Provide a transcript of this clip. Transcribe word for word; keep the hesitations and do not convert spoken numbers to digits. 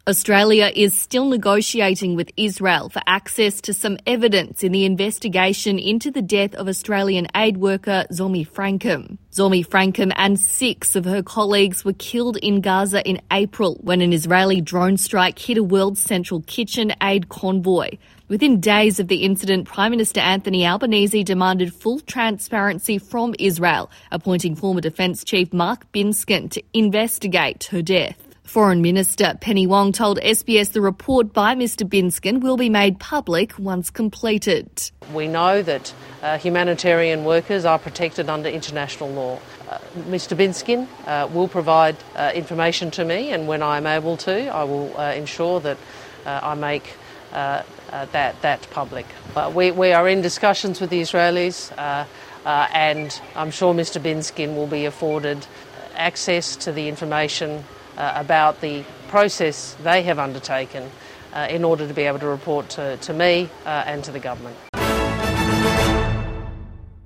Australia is still negotiating with Israel for access to some evidence in the investigation into the death of Australian aid worker Zomi Frankham. Zomi Frankham and six of her colleagues were killed in Gaza in April when an Israeli drone strike hit a World Central Kitchen aid convoy. Within days of the incident, Prime Minister Anthony Albanese demanded full transparency from Israel, appointing former Defence Chief Mark Binskin to investigate her death. Foreign Minister Penny Wong told S B S the report by Mr Binskin will be made public once completed. We know that uh, humanitarian workers are protected under international law. Uh, Mr Binskin uh, will provide uh, information to me, and when I am able to, I will uh, ensure that uh, I make uh, uh, that, that public. Uh, we, we are in discussions with the Israelis uh, uh, and I'm sure Mr Binskin will be afforded access to the information Uh, about the process they have undertaken uh, in order to be able to report to, to me uh, and to the government.